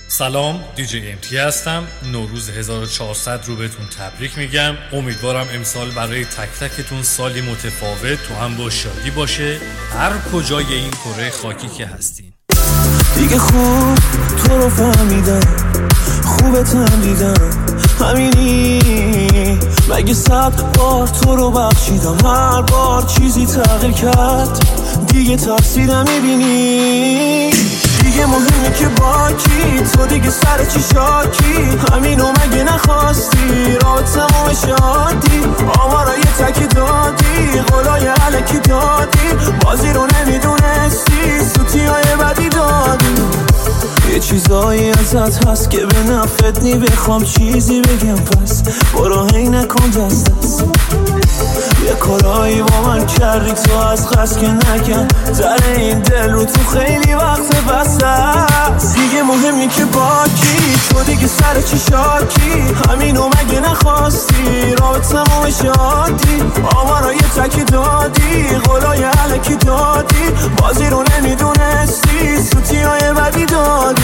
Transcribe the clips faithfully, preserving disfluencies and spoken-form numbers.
سلام، دیجی ام تی هستم. نوروز هزار و چهارصد رو بهتون تبریک میگم. امیدوارم امسال برای تک تکتون سالی متفاوت تو هم با شادی باشه، هر کجای این کره خاکی که هستین. دیگه خوب تو رو فهمیدم، خوبتم دیدم، همینی. مگه صد بار تو رو بخشیدم، هر بار چیزی تغییر کرد، دیگه ترسیدم میبینی. دیگه مهمه که با کی، تو دیگه سر چی شاکی، همینو مگه نخواستی، راه تمام شادی، آمارا یه تکی دادی، قولای علکی دادی، بازی رو نمیدونستی، سوتی های بدی دادی. یه چیزایی ازت هست که به نفت نی، بخوام چیزی بگم پس برو هی نکن دست دست. یه کارایی با من کردی تو از قصد که نکن، در این دل رو تو خیلی وقت بسته است. دیگه مهمی که با کی، تو دیگه سر چی شاکی، همینو مگه نخواستی، راه تمام شادی، آمارا یه تکی دادی، قولای علکی دادی، بازی رو نمیدونستی، سوتی های بدی دادی.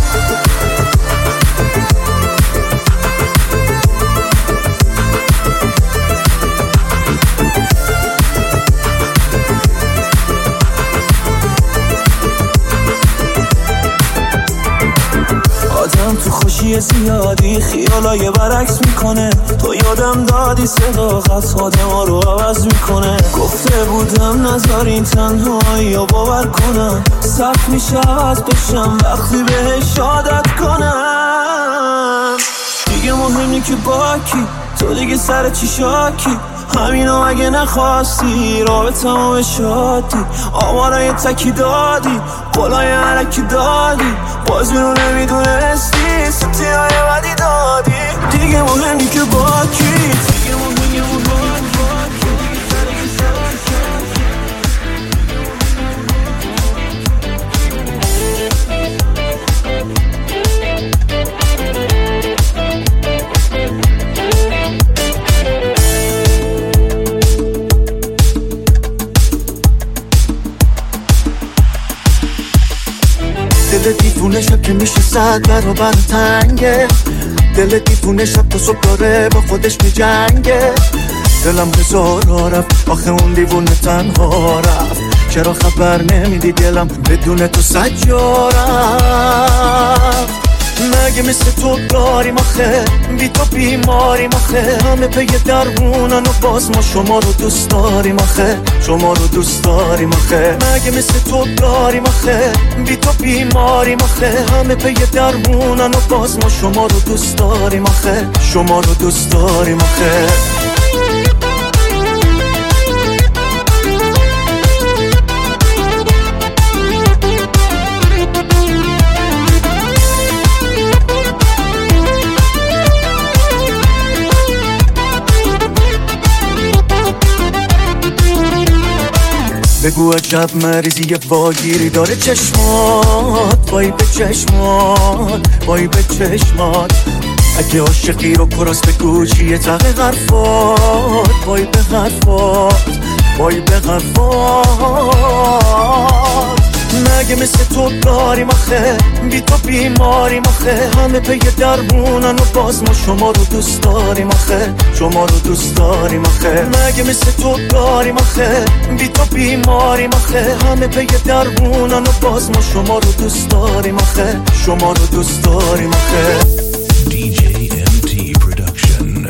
آدم تو خوشی زیادی خیالای برعکس میکنه، تو یادم دادی صداقت آدم ها رو عوض میکنه. گفته بودم نذارین تنهایی رو باور کنم، سخت میشه عوض بشم وقتی بهش عادت کنم. دیگه مهمی که با کی، تو دیگه سر چی شاکی، همینو مگه نخواستی، راه به تمام شادی، آمارا یه تکی دادی، قولای علکی دادی، بازی رو نمیدونستی، سوتی های بدی دادی. دیگه مهمی که با کی، دیگه مهمی که با کی. دل دیوونه شب که میشه صد برابر تنگه، دل دیوونه شب تا صبح داره با خودش می جنگه. دلم هزارا رفت آخه اون دیوونه تنها رفت، چرا خبر نمیدی دلم بدون تو سجا رفت. مگه مثل تو داریم آخه، بی تو بیماریم آخه، همه پی درمونن و باز ما شما رو دوست داریم آخه، شما رو دوست داریم آخه. مگه مثل تو داریم آخه، بی تو بیماریم آخه، همه پی درمونن و باز ما شما رو دوست داریم آخه، شما رو دوست داریم آخه. بگو عجب مریضی یه واگیری داره چشمات، وای به چشمات، وای به چشمات. اگه عاشقی رو کراس بگو چیه تقه غرفات، وای به غرفات، وای به غرفات. مگه مثل تو داریم آخه، بی تو بیماریم آخه، همه پی درمونن و باز ما شما رو دوست داریم آخه، شما رو دوست داریم آخه. مگه مثل تو داریم آخه، بی تو بیماریم آخه، همه پی درمونن و باز ما شما رو دوست داریم آخه، شما رو دوست داریم آخه. دی جی ام تی Production.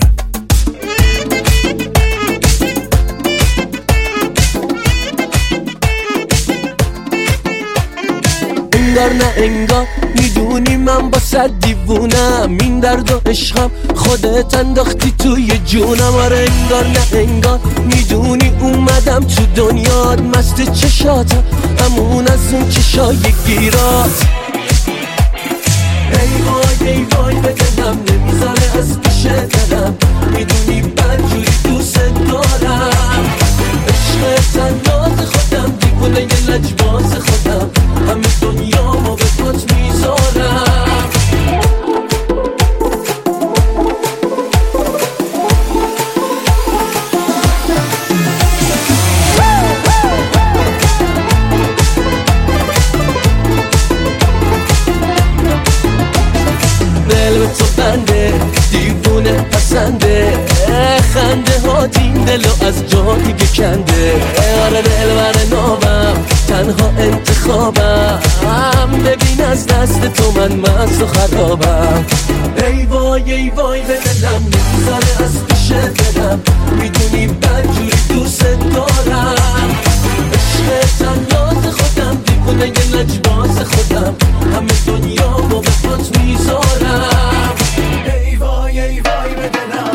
انگار نه انگار میدونی من با صد دیوونم، این درد و عشقم خودت انداختی توی جونم. آره انگار نه انگار میدونی اومدم تو دنیات، مست چشاتم همون از اون چشای گیرات. ای وای ای وای به دلم نمیذاره از پیش دلم، میدونی بدجوری دوست دارم. عشق تنات خودم، دیوونه یه لجباز خودم، همه دنیا ما به پات میذارم. دلو از جا دیگه کنده. آره دلبر نامم تنها انتخابم، ببین از دست تو من مست و خرابم. ای وای ای وای به دلم نمیذاره از پیش دلم، میدونی بدجوری دوست دارم. عشق تنیاز خودم دیوونه یه لجباز خودم، همه دنیا با به پات میذارم. ای وای ای وای به دلم.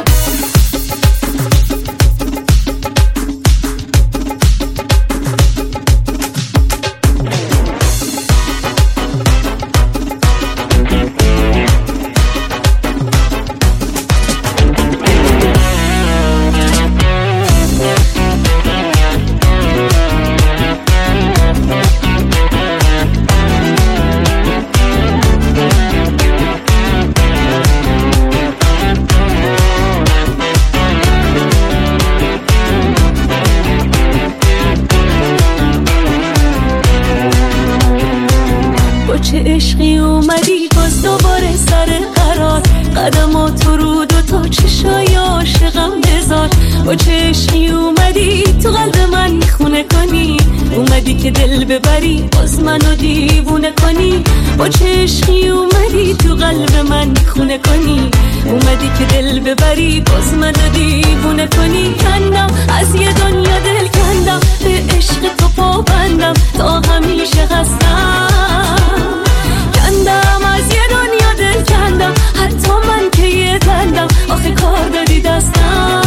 عشقی اومدی باز دوباره سر قرار، قدماتو رو دو تا چشای عاشقم بذار. با چه عشقی اومدی تو قلب من میخونه کنی، اومدی که دل ببری باز منو دیوونه کنی. با چه عشقی اومدی تو قلب من میخونه کنی، اومدی که دل ببری باز منو دیوونه کنی. کندم از یه دنیا دل کندم، به عشق تو پابندم تا همیشه هستم. کندم از یه دنیا دل کندم، حتی من که یه دندم آخه کار دادی دستم.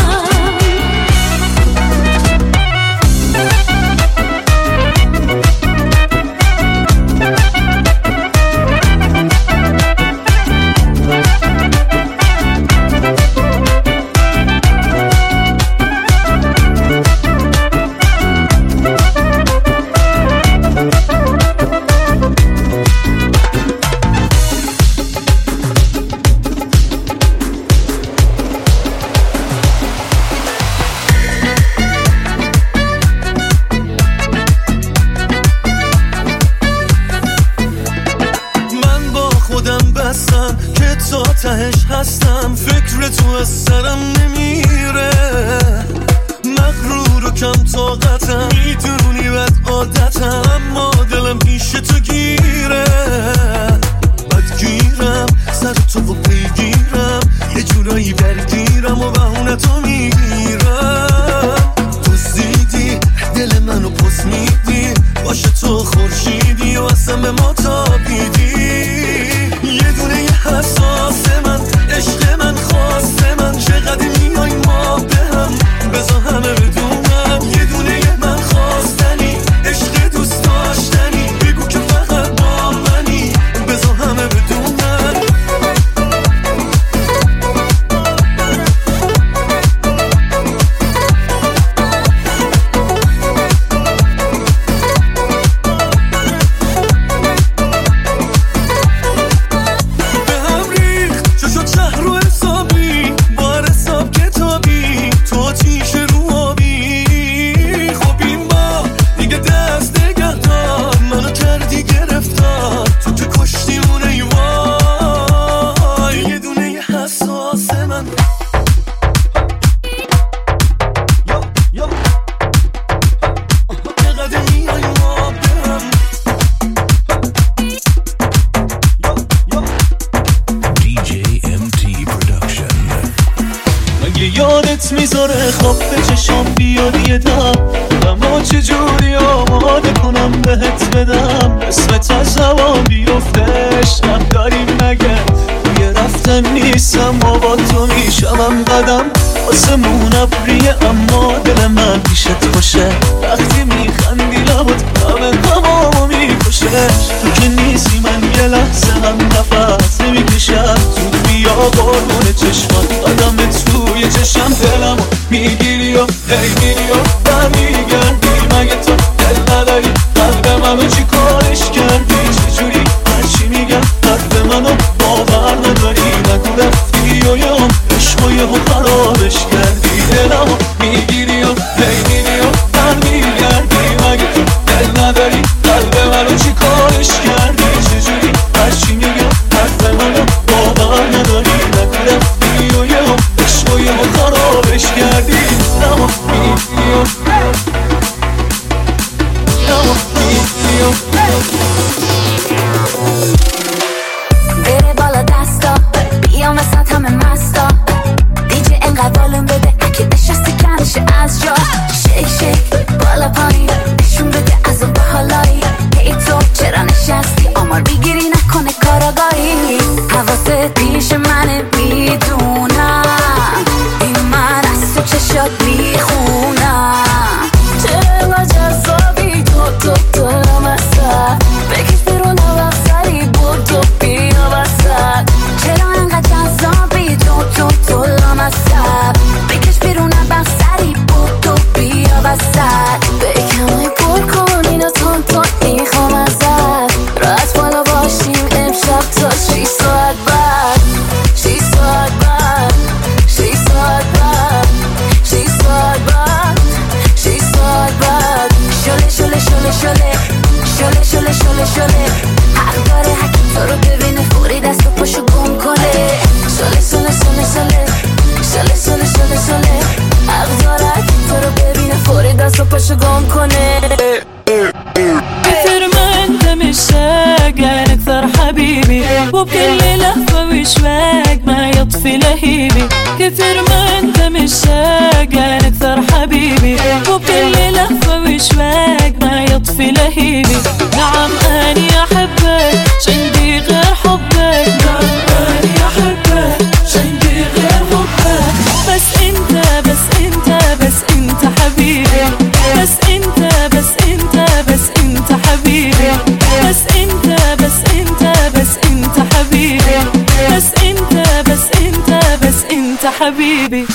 تهش هستم، فکر تو از سرم نمیره. مغرور و کم طاقتم، میدونی بد عادتم، اما دلم پیش تو گیره. بدگیرم سر تو و پیگیرم، یه جورایی درگیرم و بهونه تو میگیرم. تو زیدی دل منو پس میدی، باشه تو خورشیدی و اصلا به ما تابیدی. یه دونه یه حساس من، عشق من، خواست من، چقدر میای ما به هم، بذار همه بدونم. یه دونه یه من خواستنی، عشق دوست داشتنی، بگو که فقط با منی، بذار همه بدونم. یادت میذاره خواب به چشام بیاد یه دم، اما چجوری آماده کنم بهت بدم. اسمت از هوا بیفته عشقم داریم مگه، یه رفتن نیستم و با تو میشمم قدم. آسمون ابریه اما دل من پیشت خوشه، وقتی میخندی لبات همه همامو میکشه. تو که نیستی من یه لحظه هم نفس نمیکشم، زود بیا قربون چشمات قدمت توی چشم. دلمو میگیری و هی میری و برمیگردی، مگه تو دل نداری قلب منو چی کارش کردی؟ چجوری هرچی میگم قلب منو باور نداری؟ نگو رفتی و یه هم عشق و یه هم خرابش کردی. دلمو میگیری و هی میری و برمیگردی، مگه تو دل نداری قلب منو چی کارش کردی؟ چجوری هرچی میگم قلب منو باور نداری؟ نگو رفتی و یه هم عشق و یه هم خرابش کردی. شله شله شله شله شله شله شله حق داره حکی تو رو ببینه فوری دست و پاشو گم کنه شله شله شله شله شله شله شله شله حق داره حکی تو رو ببینه فوری دست و پاشو گم کنه كثر ما انت مشتاق اكثر حبيبي وبكل لهفة وشواق ما يطفي لهيبي كثر ما انت مشتاق اكثر حبيبي وبكل لهفة وشواق ما يطفي لهيبي نعم اني احبك عندي غير حبك نعم اني احبك عندي غير حبك بس انت بس انت بس انت حبيبي بس انت بس انت بس انت حبيبي بس انت بس انت بس انت حبيبي بس انت بس انت بس انت حبيبي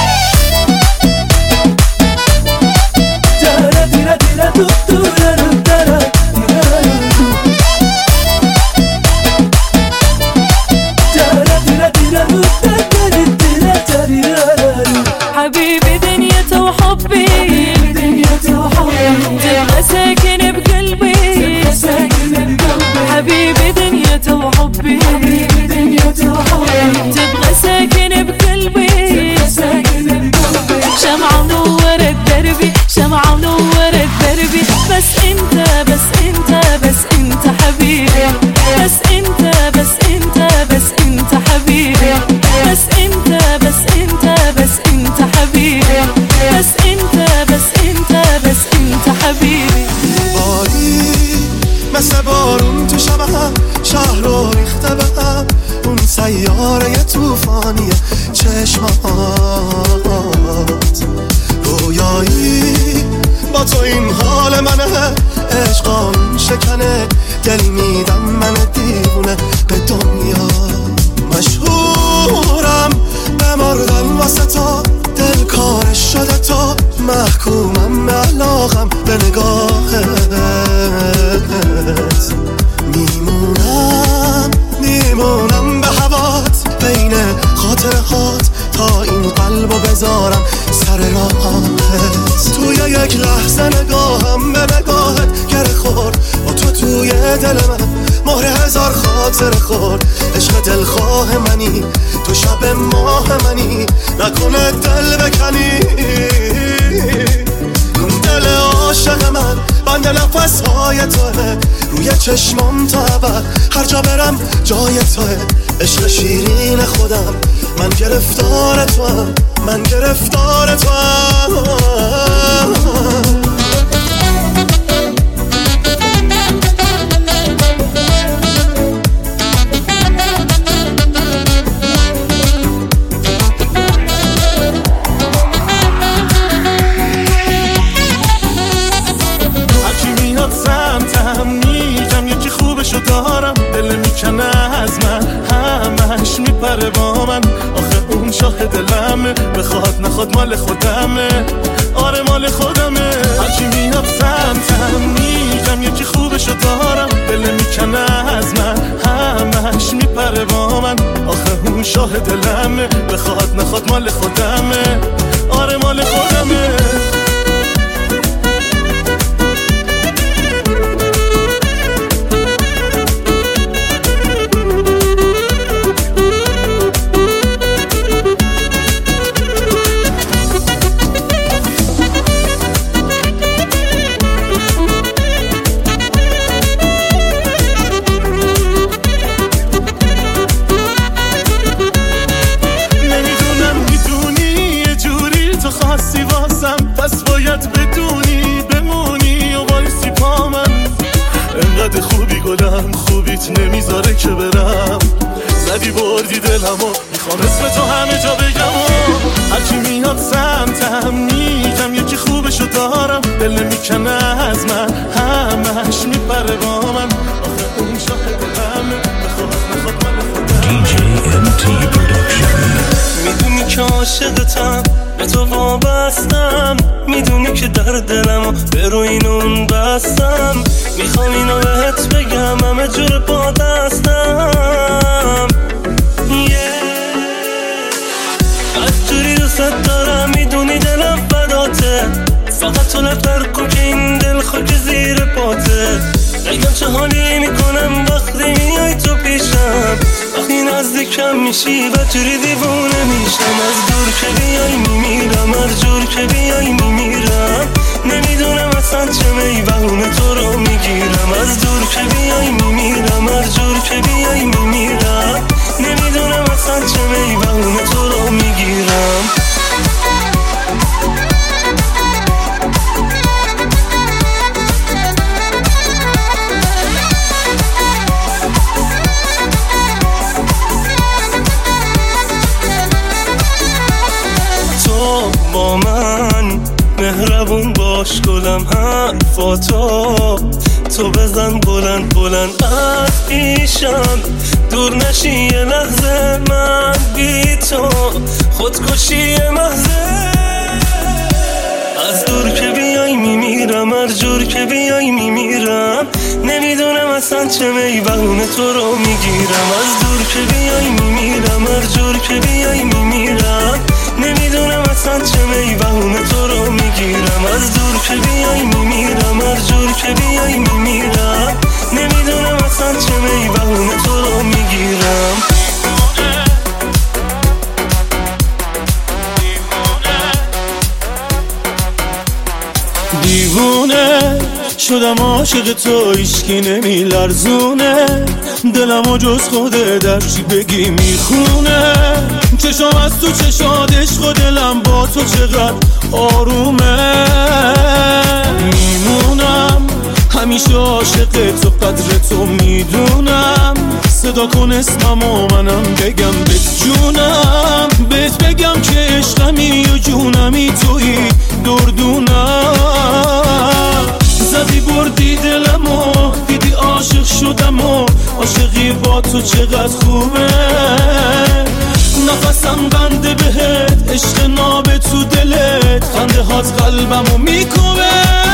حبيبي دنيته وحبي تبقى ساكن بقلبي حبيبي دنيته وحبي تبقى ساكن بقلبي شمعة منورة دربي شمعة منورة دربي بس انت بس انت بس انت حبيبي بس انت بس انت بس انت حبيبي بس انت بس انت بس انت حبيبي بس انت بس انت بس انت حبيبي باری مثل بارون تو شبهم شهر رو ریخته بهم اون سیاره توفانی چشمات رویایی با تو این حال منه عشقان شکنه دل میدم من دیوونه به دنیا مشهورم بمردن واسه تو دل کارش شده تو محکومم به علاقم به نگاهت میمونم میمونم به هوات بین خاطرهات تا این قلبو بذارم سر راهت توی یک لحظه نگاهم به نگاهت گره خورد با تو توی دل من مهر هزار خاطر خورد عشق دلخواه منی تو شب ماه منی نکنه دل بکنی دل عاشق من بند نفس های توه روی چشمام تا ابد هر جا برم جای توه عشق شیرین خودم من گرفتار توام من گرفتار توام دارم دل میکنه از من همش میپره با من آخه اون شاه دلمه بخواد نخواد مال خودمه آره مال خودمه هرچی میاد سمتم میگم یکی خوبشو دارم دل میکنه از من همش میپره با من آخه اون شاه دلمه بخواد نخواد مال خودمه آره مال خودمه نمیذاره که برم زدی بردی دلمو میخوام اسم تو همه جا بگم هرچی میاد سمتم میگم یکی خوبشو دارم دل میکنه از من همش میپره با من آخه اون شاه دلمه بخواد نخواد من خودم دی جی ام تی Production. میدونی که عاشقتم به تو وابستم میدونی که در دلمو به روی اینون بستم میخوام اینو بهت بگم همه جور با دستم از جوری دوست دارم میدونی دلم فداته فقط تو نفر کن که این دل خاک زیر حالی میکنم وقتی میای تو پیشم، وقتی نزدیکم میشی و جوری دیوونه میشم. از دور که بیای میمیرم، هر جور که بیای میمیرم. نمیدونم اصلا چه میبهونه تو رو میگیرم. از دور که بیای میمیرم، هر جور که بیای میمیرم. نمیدونم اصلا چه میبهونه تو رو میگیرم. تو با من مهربون باش گلم، حرفاتو تو بزن بلند بلند از پیشم. دور نشی یه لحظه من بی تو، خودکشی محضه. از دور که بیای میمیرم، هر جور که بیای میمیرم. نمیدونم اصلا چه میبهونه تو رو میگیرم. از دور که بیای میمیرم، هر جور که بیای میمیرم. نمیدونم اصلا چه میبهونه تو رو میگیرم. از دور که بیای میمیرم، هر جور که بیای میمیرم. نمیدونم اصلا چه میبهونه تو رو میگیرم. دیوونه شدم عاشق تو، هیچکی نمی لرزونه دلمو جز خوده، در چی بگی میخونه. چشم از تو چشاد عشق و دلم با تو چقدر آرومه. میمونم همیشه عاشق تو، قدر تو میدونم. صدا کن اسممو منم بگم بهت جونم، بهت بگم که عشقمی و جونمی توی دردونم. زدی بردی دلمو، دیدی عاشق شدم و عاشقی با تو چقدر خوبه. نفسم بنده بهت، عشق ناب تو دلت، خنده هات قلبمو میکوبه.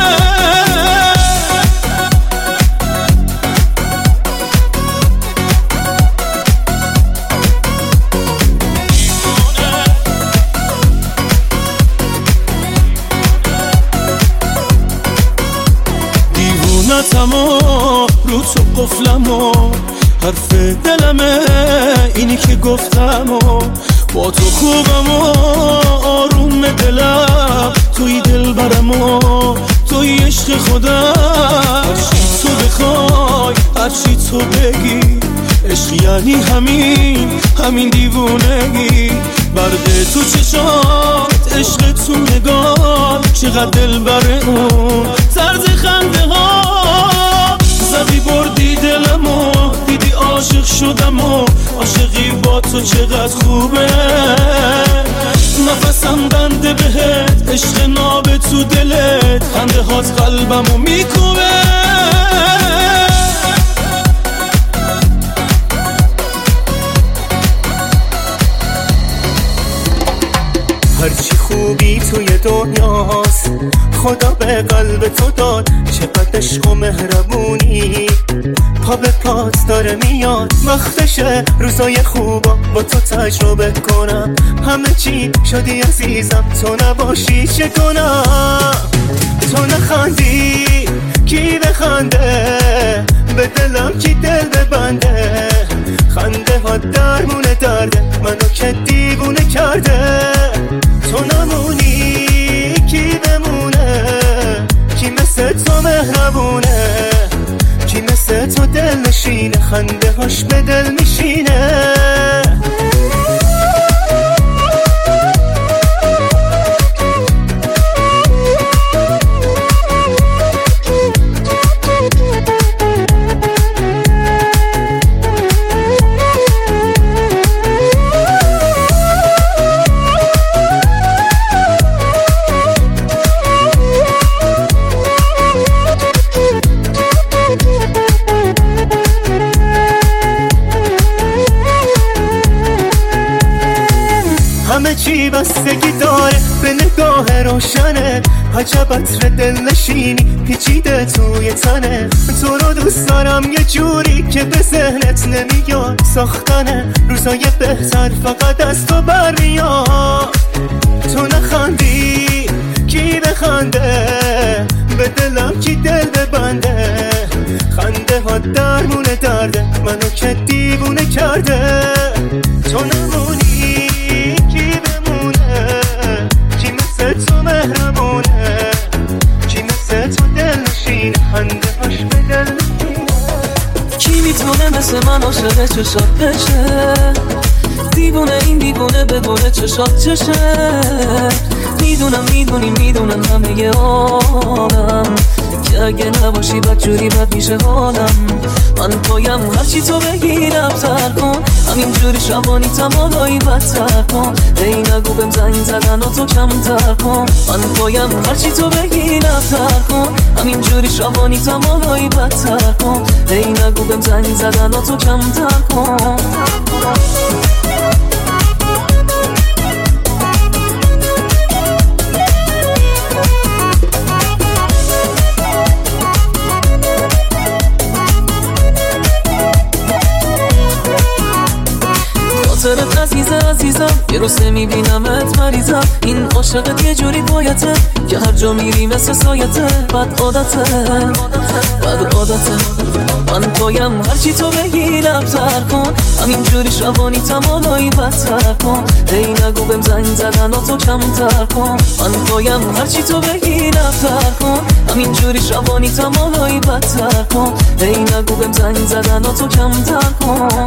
دیوونتمو رو تو قفلمو، حرف دلمه اینی که گفتمو. با تو خوبم و آروم دلم، توی دل برمو، توی عشق خودم. هرچی تو بخوای، هرچی تو بگی، عشق یعنی همین، همین دیوونگی. برده تو چشات، عشق تو نگاه، چقدر دل بره اون طرز خنده ها. زدی بردی دلمو، دیدی عاشق شدم و عاشقی با تو چقدر خوبه. نفسم بنده بهت، عشق ناب تو دلت، خنده هات قلبمو میکوبه. هرچی خوبی توی دنیاست، خدا به قلب تو داد. چقدر عشق و مهربونی، پا به پات داره میاد. وقتشه روزای خوبا با تو تجربه کنم. همه چی شدی عزیزم، تو نباشی چه کنم. تو نخندی کی بخنده، به دلم کی دل ببنده. خنده ها درمونه درده، منو که دیوونه کرده. تو نمونی کی بمونه، کی مثل تو مهربونه، کی مثل تو دل نشینه، خنده هاش به دل میشینه. همه چی بستگی داره به نگاه روشنه. عجب عطر دل نشینی پیچیده توی تنه. تو رو دوست دارم یه جوری که به ذهنت نمیاد. ساختنه روزای بهتر فقط از تو برمیاد. تو نخندی کی بخنده، به دلم کی دل ببنده. خنده ها کرده تو نمونی کی بمونه کی مثل تو مهربونه کی مثل تو دلنشین خنده هاش به دل کی میتونه مثل من عاشق چشات بشه دیوونه این دیوونه بدونه چشات چشه میدونم میدونی میدونم همه آدم که اگه نباشی بدجوری بد میشه حالم من پایم هرچی تو بگی نبتر کن همینجوری شبانی تمالایی بدتر کن ای نگو بهم زنگ زدن و تو کمتر کن من پایم هرچی تو بگی نبتر کن همینجوری شبانی تمالایی بدتر کن ای نگو بهم زنگ زدن و تو کمتر کن خاطرت عزیزه عزیزم یه روزه میبینمت مریضم این عاشقت یه جوری بایته که هر جا میری مثل سایته بد عادته بد عادته من پایم هرچی تو بگی نبتر کن همینجوری شبانی تمالایی بدتر کن ای نگو بهم زنگ زدن و تو کمتر کن من پایم هرچی تو بگی نبتر کن همینجوری شبانی تمالایی بدتر کن ای نگو بهم زنگ زدن و تو کمتر کن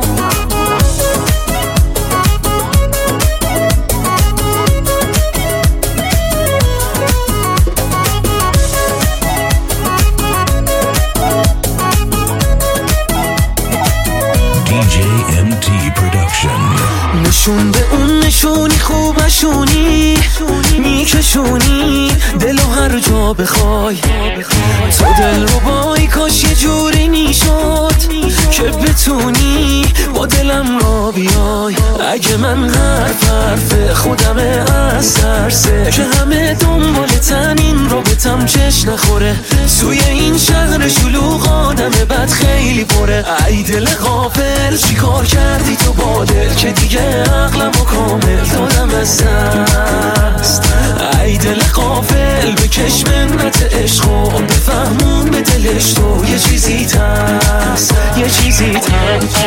نشون به اون نشونی خوبشونی میکشونی دلو هر جا بخوای تو دل رو بای کاش یه جوری میشد که بتونی با دلم را بیای اگه من حرف حرف خودمه از ترسه که همه دنبالتن این رو بتم چش نخوره توی این شهر شلوغ آدم بد خیلی پره ای دل غافل چی کار کردی تو با دل که دیگه عقلمو کامل دادم از دست ای دل غافل بکش منت عشق و بفهمون به دلش تو یه چیزی هست یه چیزی هست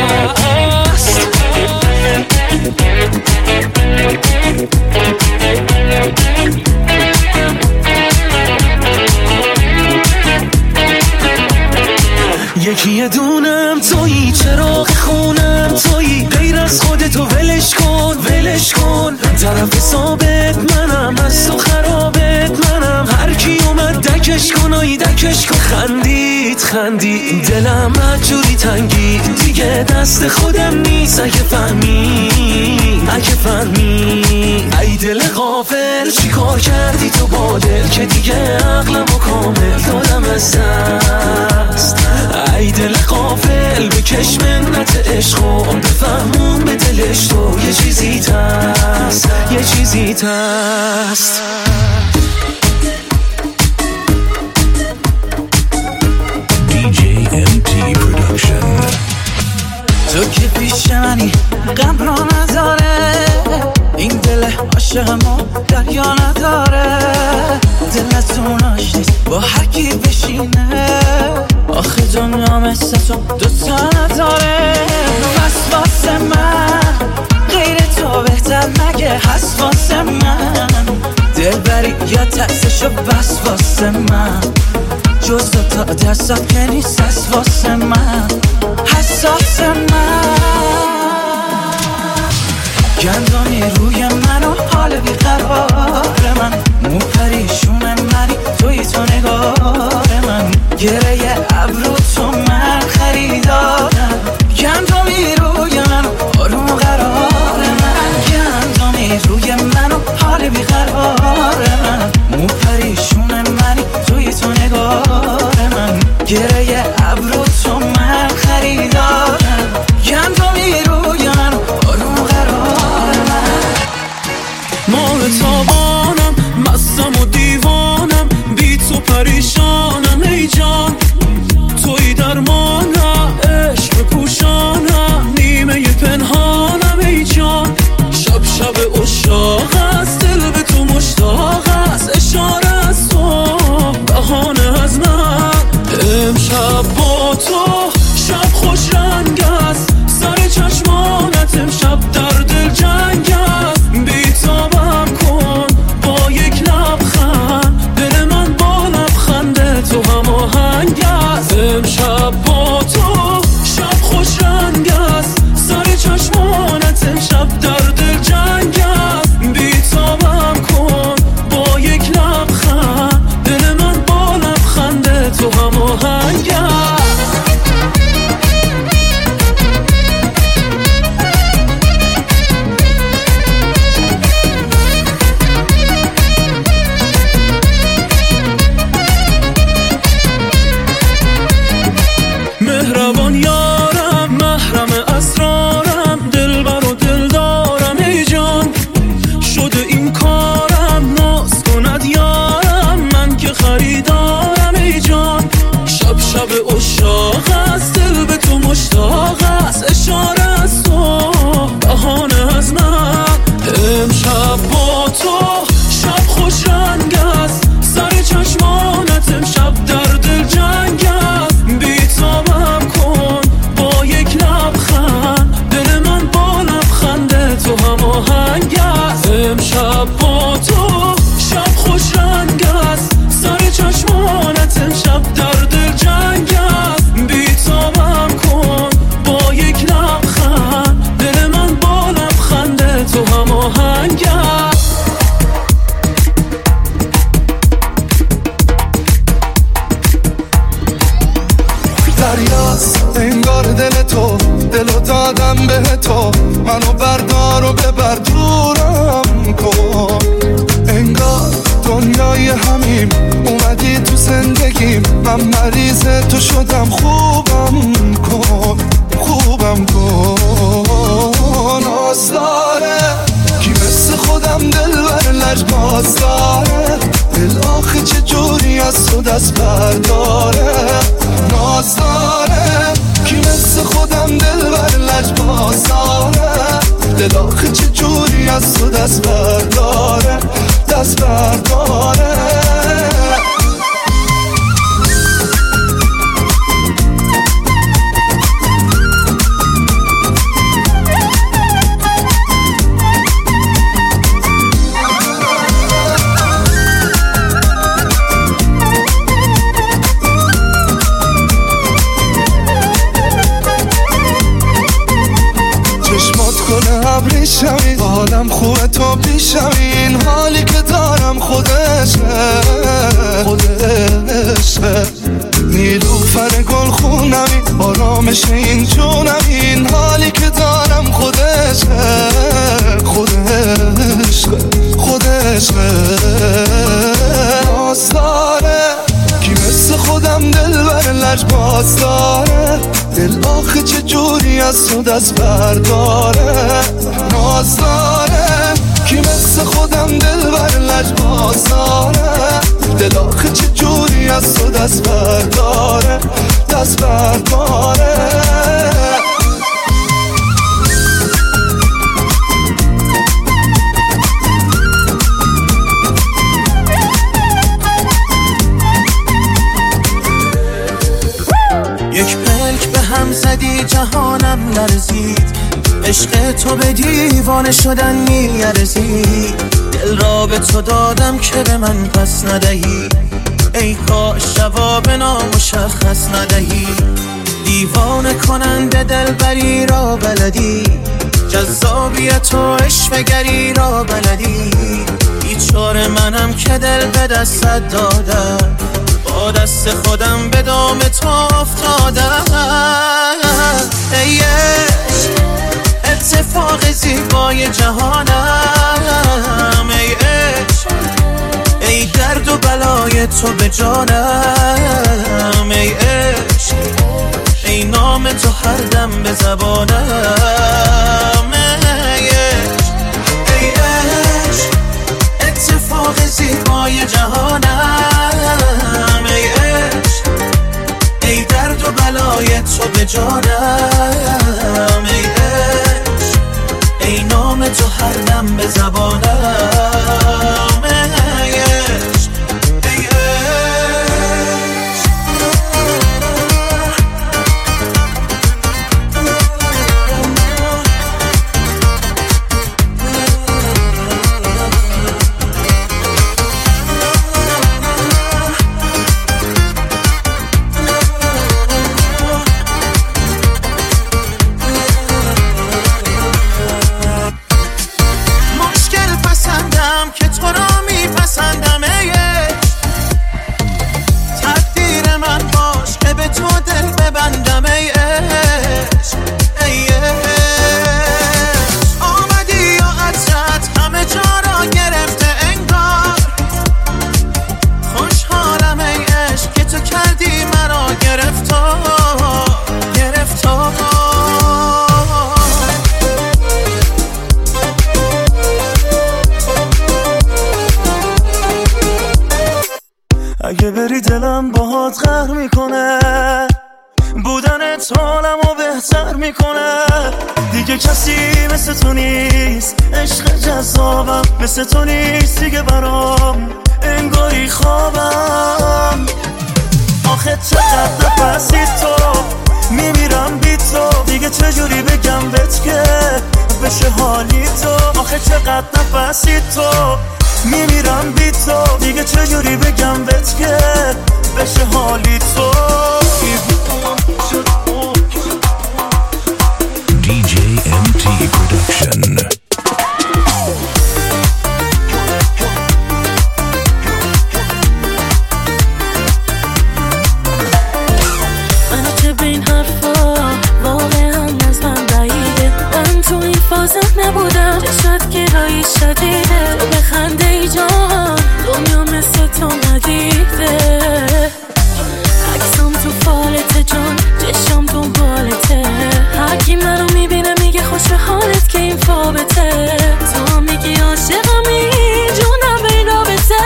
یکی یه دونم تویی چراغ خونم تویی غیر از خودتو ولش کن ولش کن طرف ثابت منم از تو خرابت منم هر کی اومد دکش کن آی دکش کن خندید خندید دلم مجوری تنگی دیگه دست خودم نیست اگه فهمی اگه فهمی ای دل غافل چی کار کردی تو با دل که دیگه عقلمو کامل دادم از دست ای دل غافل بکش منت عشق و بفهمون به دلش تو یه چیزی هست یه چیزی هست دی جی ام تی Production. تو که پیش منی غم را نداره این دل عاشقمو دریا نداره دلتون آشنیست با هر کی بشینه آخه دنیا مثل تو دوتا نداره بس واسه من غیر تو بهتر مگه هست واسه من دل بری یا ترسشو بس واسه من جز دوتا دستات که نیست هست واسه من حساس من گندانی روی من و حال بیقرار من مو پریشون منی توی تو نگار من گره ابرو تو من خریدارم گندانی روی من و آروم قرار من گندانی روی من و حال بیقرار من مو پریشون منی توی تو نگار من گره ابرو تو من خریدارم گندانی روی من و آروم قرار من ماه تابانم مستم و دیوانم بی تو پریشانم ای جان آهنگ مهربان یارم محرم اسرارم دلبر و دلدارم ای جان شده این کارم ناز کند یارم من که خریدارم ای جان شب شب عشاق است دل به تو مشتاق است اشاره از تو بهانه از من امشب با تو شب خوش رنگ است سر چشمانت امشب در دل جنگ است بیتابم کن با یک لبخند دل من با لبخند تو هم آهنگ است امشب با تو شب خوش رنگ است سر چشمانت امشب در دل جنگ است بیتابم کن با یک لبخند دل من با لبخند تو هم آهنگ است دریاست انگار دل تو دلو دادم به تو منو بردار و ببر دورم کن انگار دنیای همیم اومدی تو زندگیم من مریض تو شدم خوبم کن خوبم کن آزاره کی مثل خودم دل بر لجباز داره دل آخه چه جوری از تو دست برداره ناز داره کی مثل خودم دل بر لجباز داره دل آخه چه جوری از تو دست برداره دست برداره ابریشمی حالم خوبه تو پیشمی این حالی که دارم خودشه خودشه نیلوفر گل خونمی آرامش این جونم این حالی که دارم خودشه خودشه خودشه ناز داره کی مثل خودم دل بر لجباز داره دل آخه چه جوری از تو دست برداره ناز داره کی مثل خودم دل بر لجباز داره دل آخه چه جوری از تو دست برداره دست برداره یک پلک به هم زدی جهانم لرزید عشق تو به دیوانه شدن میارزید دل را به تو دادم که به من پس ندهی ای کاش جواب نامشخص ندهی دیوانه کننده دلبری را بلدی جذابیت و عشقگری را بلدی بیچاره منم که دل به دستت دادم با دست خودم به دام تو افتادم ای عشق اتفاق زیبای جهانم ای عشق ای درد و بلای تو به جانم ای عشق ای نام تو هر دم به زبانم ای عشق ای عشق اتفاق زیبای جهانم ای عشق ای درد و بلای تو به جانم ای عشق ای نام تو هر دم به زبانم ای عشق ای عشق مشکل پسندم که تو را میکنه، بودنت حالمو بهتر میکنه. دیگه کسی مثل تو نیست، عشق جذابم مثل تو نیست دیگه برام، انگاری خوابم. آخه چقدر نفسی تو، میمیرم بی تو، دیگه چجوری بگم بهت که بشه حالی تو. آخه چقدر نفسی تو، میمیرم بی تو، دیگه چجوری بگم بهت که بشه حالی تو. دی جی ام تی Production. منو که به این حرفا واقعا از من بعیده، من تو این فازم نبودم، چشمت گرایی شدیده. تو بخنده ای جان، دنیا مثل تو ندیده. عکسم تو فالته جان، چشم تو بالته، هر کی منو میبینه میگه خوش به حالت که این فابته. تو میگی عاشقمی جونم به این رابطه،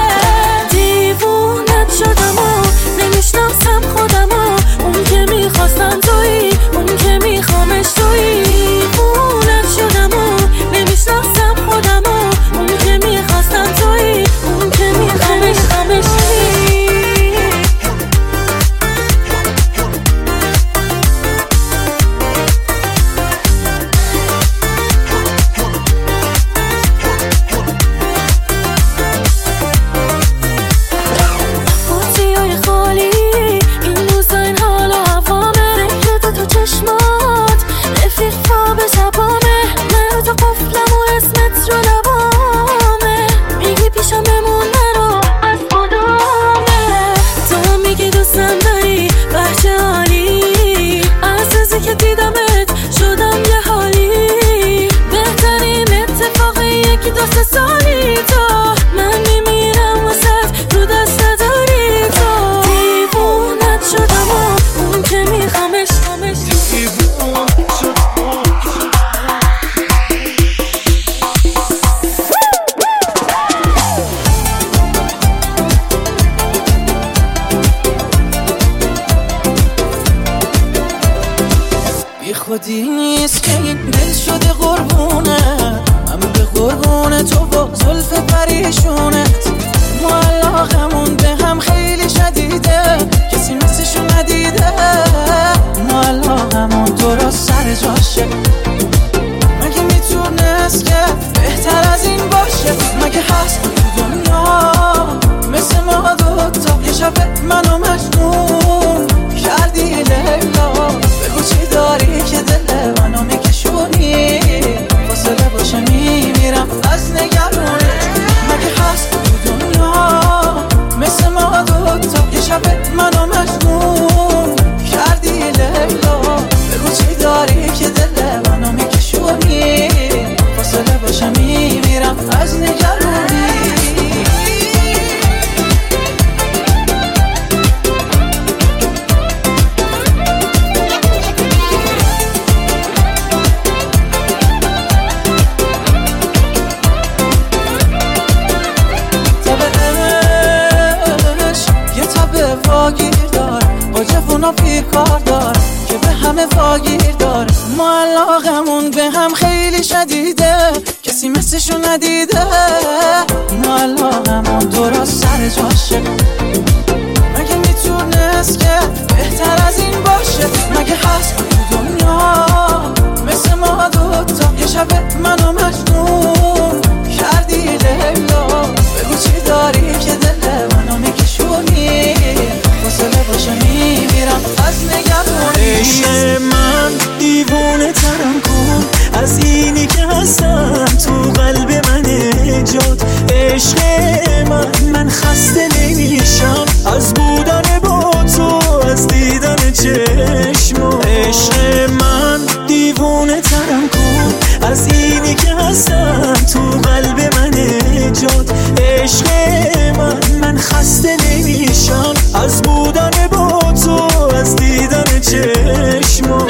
دیوونت شدم و نمیشناسم خودم و اون که میخواستم تویی، اون که میخوامش تویی. دیوونت شدم و نمیشناسم خودم و اون که میخواستم تویی، اون که میخوامش تویی. خودی نیست که این دل شده قربونه، من به قربونه تو با زلف پریشونت. معلقمون به هم خیلی شدیده، کسی مثلشو ندیده. معلقمون درست سر جاشه، مگه میتونست که بهتر از این باشه؟ مگه هست تو دنیا مثل ما دوتا؟ یه شب منو مجنون کردی لیلا، بگو چی داری که دل منو میکشونی؟ فاصله باشه میمیرم از نگرونی. مگه هست تو دنیا مثل ما دوتا؟ یه شب منو مجنون کردی لیلا، بگو چی داری که دل منو میکشونی؟ فاصله باشه میمیرم از نگرونی. واگیر دار با جوونا پیکار دار که به همه واگیر دار. معلقمون به هم خیلی شدیده، کسی مثلشو ندیده. معلقمون درست سر جاشه، مگه میتونست که بهتر از این باشه؟ مگه هست تو دنیا مثل ما دوتا؟ یه شب منو مجنون کردی لیلا، بگو چی داری که دل منو میکشونی؟ فاصله باشه میمیرم از نگرانی. عشق من دیوونه ترم کن از اینی که هستم تو قلب من جات. عشق من من خسته نمیشم از بودن با تو، از دیدن چشم. عشق من دیوونه ترم کن از اینی که هستم تو قلب من جات. عشق من من خسته نمیشم از بودن با تو، از دیدن چشمات.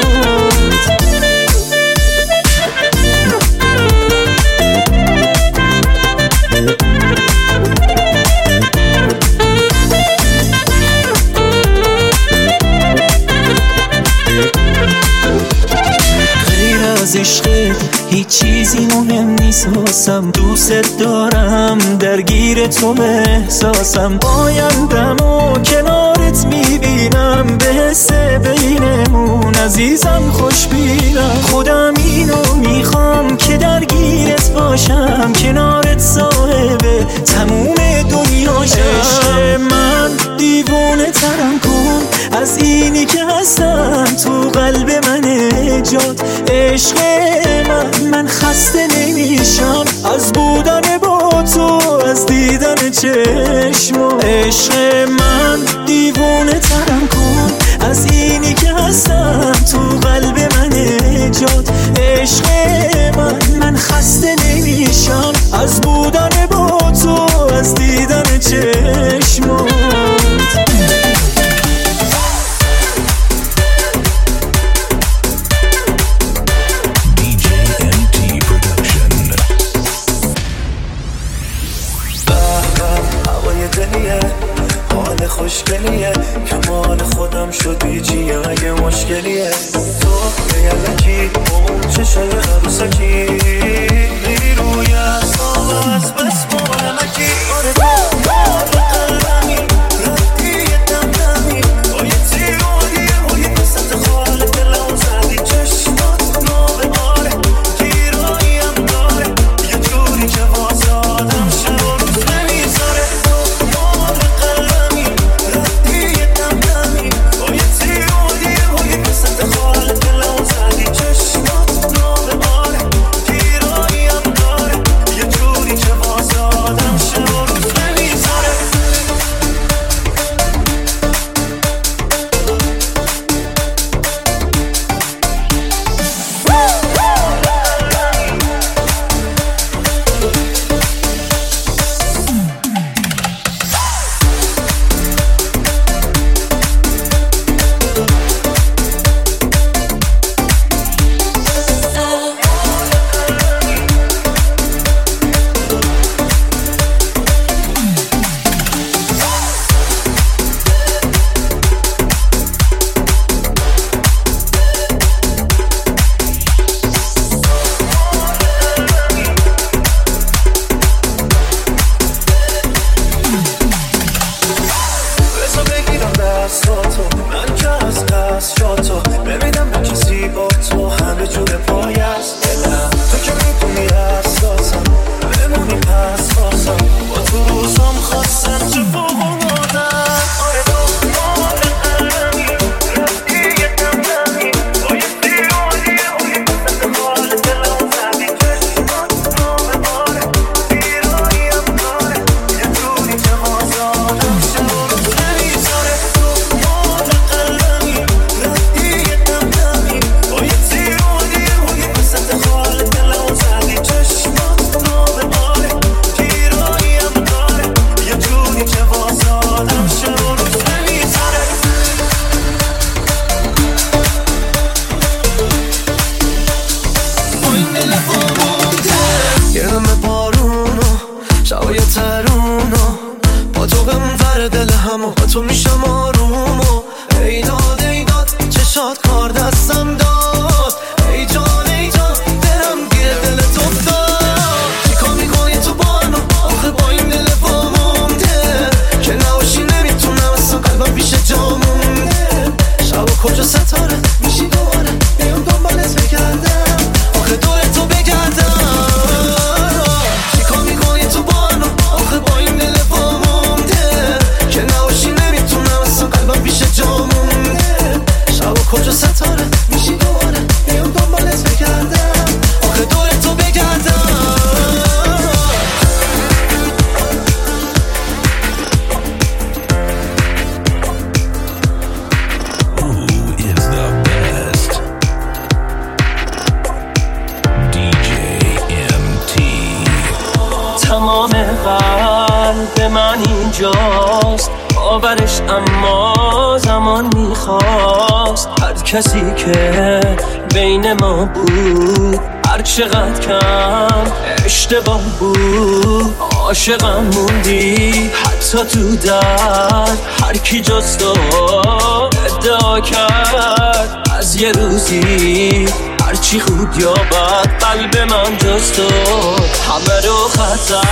میسازم، دوست دارم، درگیر تو احساسم، آیندم و کنارت میبینم، به حس بینمون عزیزم خوش بینم. خودم اینو میخوام که درگیرت باشم، کنارت صاحب تموم دنیاشم. عشق من دیوونه ترم کن از اینی که هستم تو قلب من جات. عشق من من خسته نمیشم از بودن با تو، از دیدن چشم. عشق من دیوونه ترم کن از اینی که هستم تو قلب من جات. عشق من من خسته نمیشم از بودن با تو، از دیدن چشمات. خوشگلیه کمال خودم شدی چیه اگه مشکلیه تو یلکی اون چشای عروسکی میری روی اصاب از بس مبارمکی. آره تو تو قلبمی ردی یه دم دمی با یه تیرودیه و یه قصت خال دلم زدی چشمات نوه آره گیراییم داره یه جوری که واسه آدم شب و روز نمیذاره. باورش اما زمان میخواست. هر کسی که بین ما بود هر چقدر کم اشتباه بود، عاشقم موندی حتی تو درد. هر کی جز تو ادعا کرد از یه روزی هرچی خوب یا بد قلب من جز تو همه رو خطر.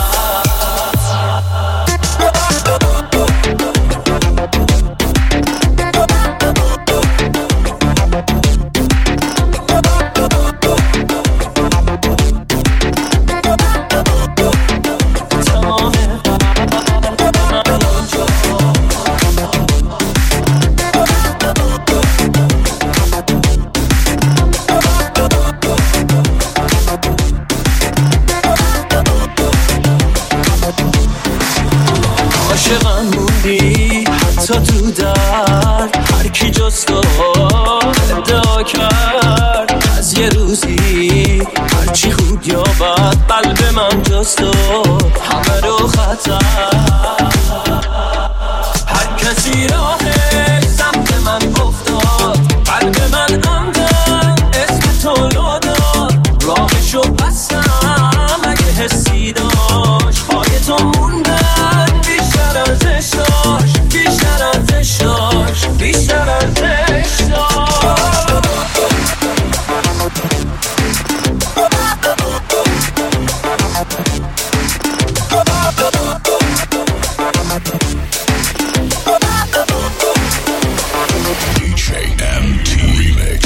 عاشقم موندی حتی تو درد، هر کی جز تو ادعا کرد از یه روزی هرچی خوب یا بد قلب من جز تو همه رو خطر. هر کسی راهش سمت من افتاد، قلب من عمدن اسم تو رو داد، راهشو بستم اگه حسی داشت پای تو موندن، بیشتر ارزش داشت، بیشتر ارزش داشت، بیشتر ارزش داشت. دی جی ام تی Remix.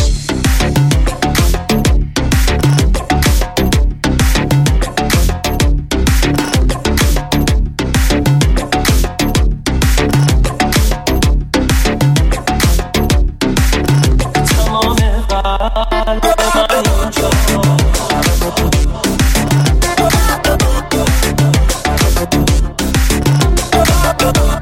تمام